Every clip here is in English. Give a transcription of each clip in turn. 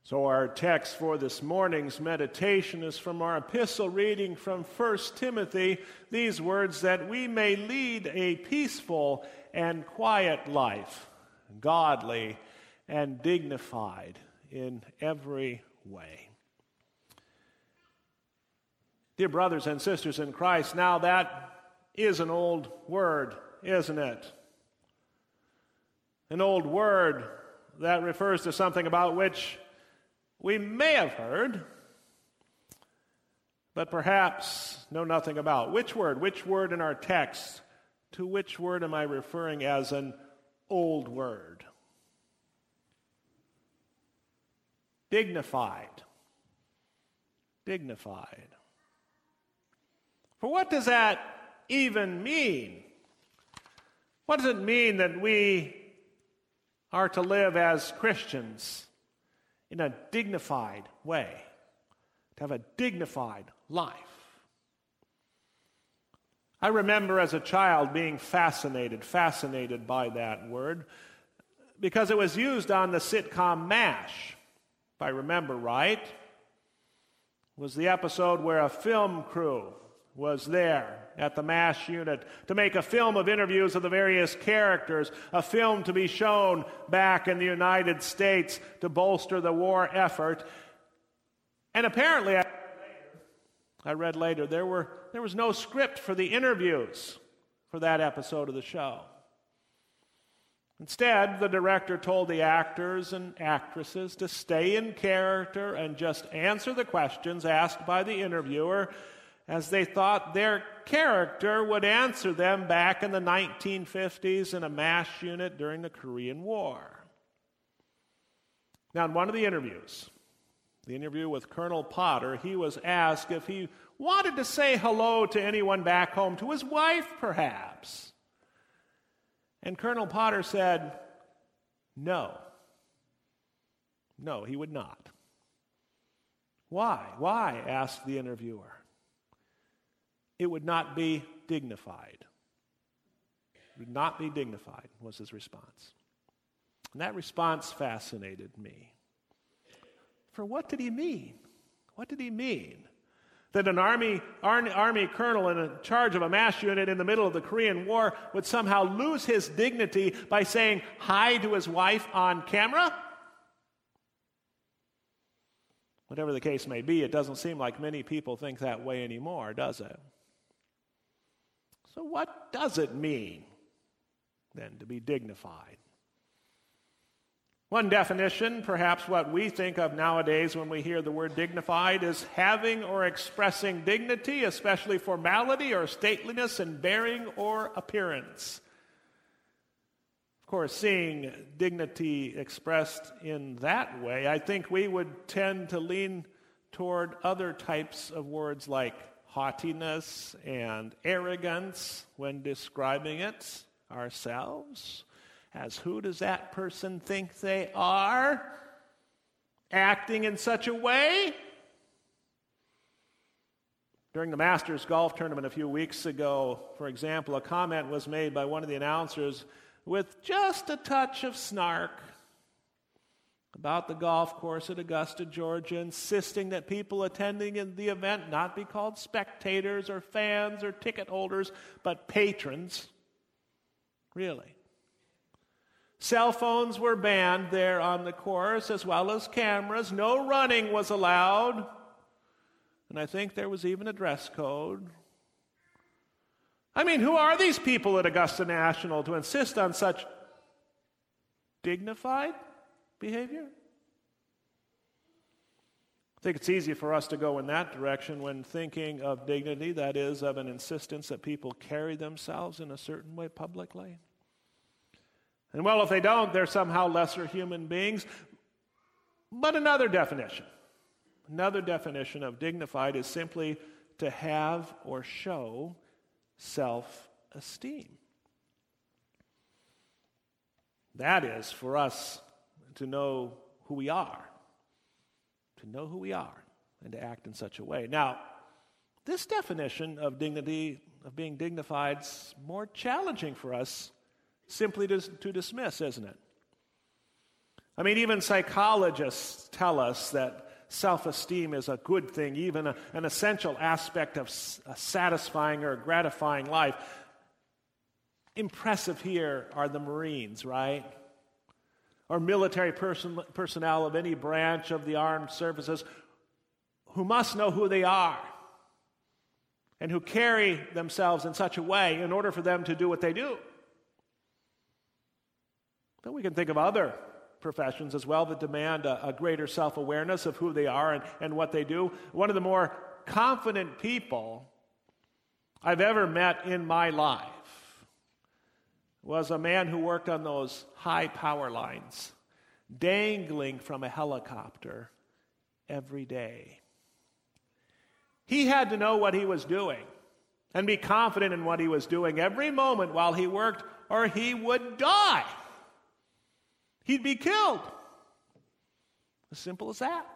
So our text for this morning's meditation is from our epistle reading from 1 Timothy, these words, that we may lead a peaceful and quiet life, godly and dignified in every way. Dear brothers and sisters in Christ, now that is an old word, isn't it? An old word that refers to something about which we may have heard, but perhaps know nothing about. Which word? Which word in our text? To which word am I referring as an old word? Dignified. Dignified. For what does that even mean? What does it mean that we are to live as Christians in a dignified way, to have a dignified life? I remember as a child being fascinated by that word, because it was used on the sitcom MASH, if I remember right. It was the episode where a film crew was there at the MASH unit to make a film of interviews of the various characters, a film to be shown back in the United States to bolster the war effort. And apparently, I read later, there was no script for the interviews for that episode of the show. Instead, the director told the actors and actresses to stay in character and just answer the questions asked by the interviewer as they thought their character would answer them back in the 1950s in a MASH unit during the Korean War. Now, in one of the interviews, the interview with Colonel Potter, he was asked if he wanted to say hello to anyone back home, to his wife perhaps. And Colonel Potter said, no. No, he would not. Why? Why? Asked the interviewer. It would not be dignified. It would not be dignified, was his response. And that response fascinated me. For what did he mean? What did he mean? That an army colonel in charge of a MASH unit in the middle of the Korean War would somehow lose his dignity by saying hi to his wife on camera? Whatever the case may be, it doesn't seem like many people think that way anymore, does it? So what does it mean, then, to be dignified? One definition, perhaps what we think of nowadays when we hear the word dignified, is having or expressing dignity, especially formality or stateliness in bearing or appearance. Of course, seeing dignity expressed in that way, I think we would tend to lean toward other types of words like haughtiness and arrogance when describing it ourselves. As who does that person think they are, acting in such a way? During the Masters golf tournament a few weeks ago, for example, a comment was made by one of the announcers with just a touch of snark about the golf course at Augusta, Georgia, insisting that people attending the event not be called spectators or fans or ticket holders, but patrons. Really. Cell phones were banned there on the course, as well as cameras. No running was allowed. And I think there was even a dress code. I mean, who are these people at Augusta National to insist on such dignified behavior? I think it's easy for us to go in that direction when thinking of dignity, that is, of an insistence that people carry themselves in a certain way publicly. And well, if they don't, they're somehow lesser human beings. But another definition of dignified is simply to have or show self-esteem. That is for us to know who we are, and to act in such a way. Now, this definition of dignity, of being dignified, is more challenging for us simply to dismiss, isn't it? I mean, even psychologists tell us that self-esteem is a good thing, even an essential aspect of a satisfying or gratifying life. Impressive here are the Marines, right? Or military personnel of any branch of the armed services who must know who they are and who carry themselves in such a way in order for them to do what they do. But we can think of other professions as well that demand a greater self-awareness of who they are and what they do. One of the more confident people I've ever met in my life was a man who worked on those high power lines, dangling from a helicopter every day. He had to know what he was doing and be confident in what he was doing every moment while he worked, or he would die. He'd be killed. As simple as that.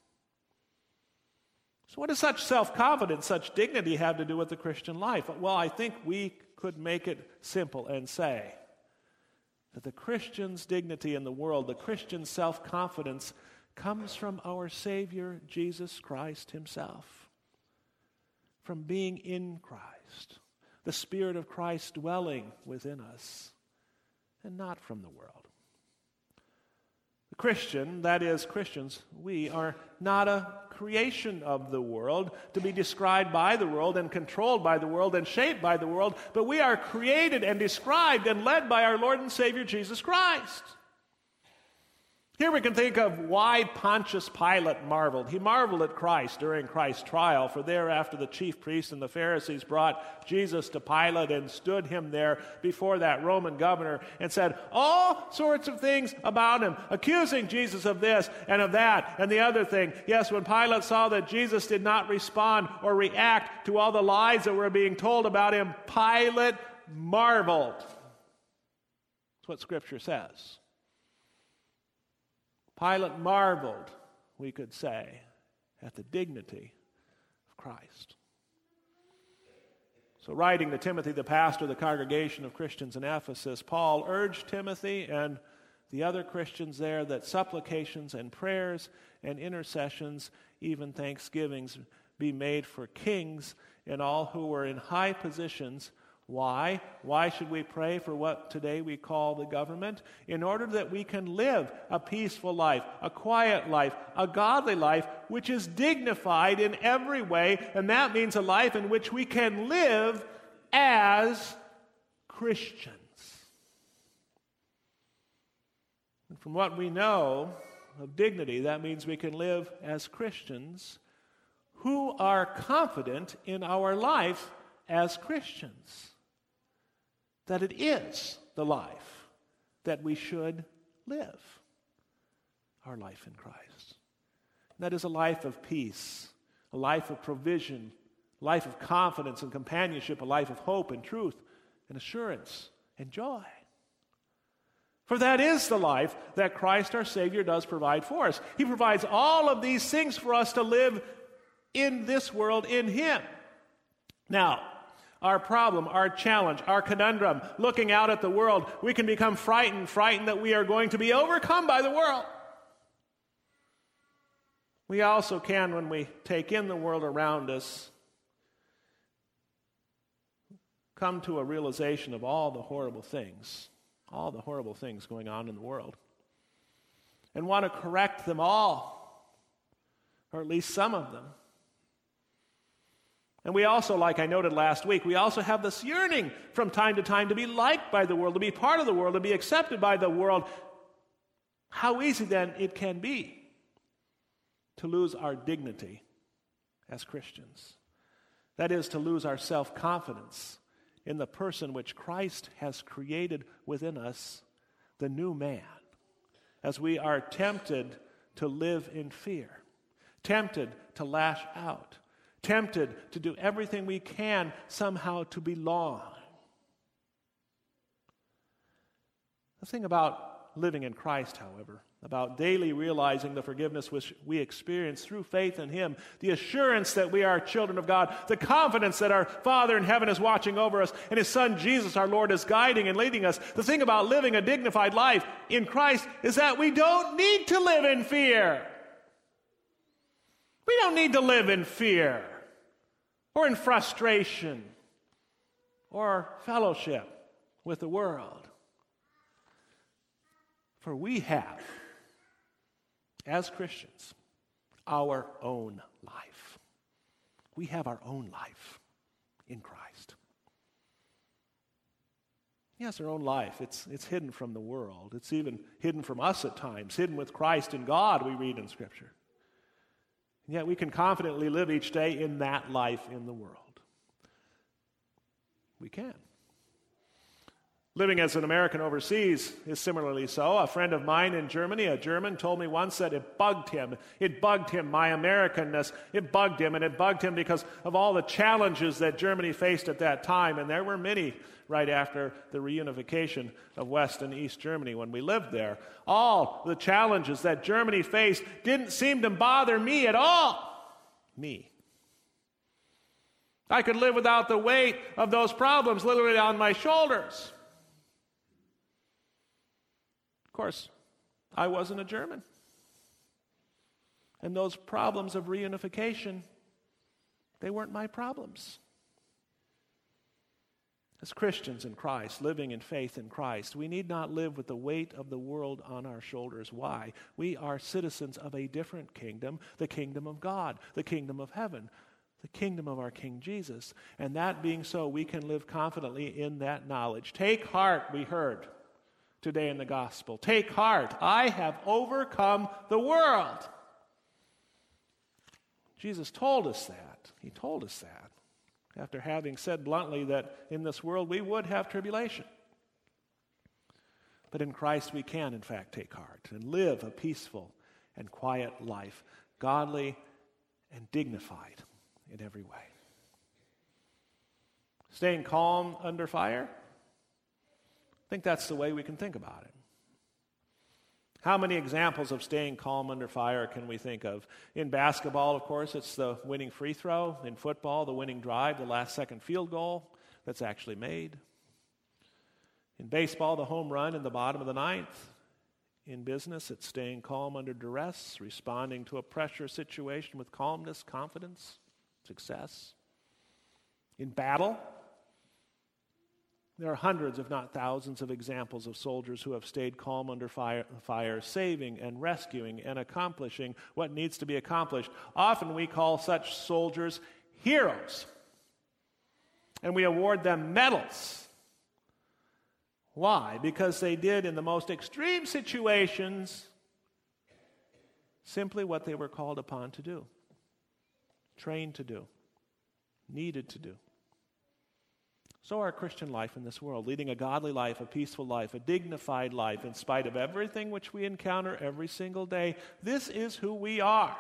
So what does such self-confidence, such dignity have to do with the Christian life? Well, I think we could make it simple and say that the Christian's dignity in the world, the Christian self-confidence, comes from our Savior, Jesus Christ himself. From being in Christ, the Spirit of Christ dwelling within us, and not from the world. The Christian, that is, Christians, we are not a creation of the world to be described by the world and controlled by the world and shaped by the world, but we are created and described and led by our Lord and Savior Jesus Christ. Here we can think of why Pontius Pilate marveled. He marveled at Christ during Christ's trial, for thereafter the chief priests and the Pharisees brought Jesus to Pilate and stood him there before that Roman governor and said all sorts of things about him, accusing Jesus of this and of that and the other thing. Yes, when Pilate saw that Jesus did not respond or react to all the lies that were being told about him, Pilate marveled. That's what Scripture says. Pilate marveled, we could say, at the dignity of Christ. So writing to Timothy, the pastor of the congregation of Christians in Ephesus, Paul urged Timothy and the other Christians there that supplications and prayers and intercessions, even thanksgivings, be made for kings and all who are in high positions. Why? Why should we pray for what today we call the government? In order that we can live a peaceful life, a quiet life, a godly life, which is dignified in every way, and that means a life in which we can live as Christians. And from what we know of dignity, that means we can live as Christians who are confident in our life as Christians. That it is the life that we should live, our life in Christ. And that is a life of peace, a life of provision, a life of confidence and companionship, a life of hope and truth and assurance and joy. For that is the life that Christ our Savior does provide for us. He provides all of these things for us to live in this world in Him. Now, our problem, our challenge, our conundrum, looking out at the world, we can become frightened that we are going to be overcome by the world. We also can, when we take in the world around us, come to a realization of all the horrible things going on in the world, and want to correct them all, or at least some of them. And we also, like I noted last week, we also have this yearning from time to time to be liked by the world, to be part of the world, to be accepted by the world. How easy then it can be to lose our dignity as Christians. That is, to lose our self-confidence in the person which Christ has created within us, the new man, as we are tempted to live in fear, tempted to lash out, tempted to do everything we can somehow to belong. The thing about living in Christ, however, about daily realizing the forgiveness which we experience through faith in Him, the assurance that we are children of God, the confidence that our Father in heaven is watching over us, and His Son Jesus, our Lord, is guiding and leading us. The thing about living a dignified life in Christ is that we don't need to live in fear. We don't need to live in fear or in frustration or fellowship with the world. For we have, as Christians, our own life. We have our own life in Christ. Yes, our own life. It's hidden from the world. It's even hidden from us at times, hidden with Christ in God, we read in Scripture. And yet we can confidently live each day in that life in the world. We can. Living as an American overseas is similarly so. A friend of mine in Germany, a German, told me once that it bugged him. It bugged him, my Americanness. It bugged him, and it bugged him because of all the challenges that Germany faced at that time. And there were many right after the reunification of West and East Germany when we lived there. All the challenges that Germany faced didn't seem to bother me at all. Me. I could live without the weight of those problems literally on my shoulders. Of course, I wasn't a German. And those problems of reunification, they weren't my problems. As Christians in Christ, living in faith in Christ, we need not live with the weight of the world on our shoulders. Why? We are citizens of a different kingdom, the kingdom of God, the kingdom of heaven, the kingdom of our King Jesus. And that being so, we can live confidently in that knowledge. Take heart, we heard today in the gospel. Take heart, I have overcome the world. Jesus told us that. He told us that after having said bluntly that in this world we would have tribulation. But in Christ we can, in fact, take heart and live a peaceful and quiet life, godly and dignified in every way. Staying calm under fire? I think that's the way we can think about it. How many examples of staying calm under fire can we think of? In basketball, of course, it's the winning free throw. In football, the winning drive, the last-second field goal that's actually made. In baseball, the home run in the bottom of the ninth. In business, it's staying calm under duress, responding to a pressure situation with calmness, confidence, success. In battle, there are hundreds, if not thousands, of examples of soldiers who have stayed calm under fire, saving and rescuing and accomplishing what needs to be accomplished. Often we call such soldiers heroes, and we award them medals. Why? Because they did in the most extreme situations simply what they were called upon to do, trained to do, needed to do. So our Christian life in this world, leading a godly life, a peaceful life, a dignified life, in spite of everything which we encounter every single day, this is who we are,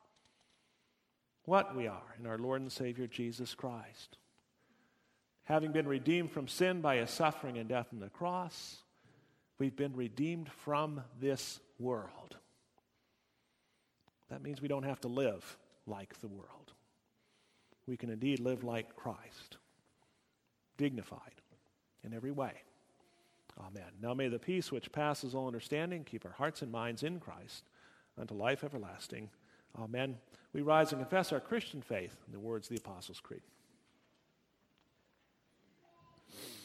what we are in our Lord and Savior Jesus Christ. Having been redeemed from sin by His suffering and death on the cross, we've been redeemed from this world. That means we don't have to live like the world. We can indeed live like Christ. Dignified in every way. Amen. Now may the peace which passes all understanding keep our hearts and minds in Christ unto life everlasting. Amen. We rise and confess our Christian faith in the words of the Apostles' Creed.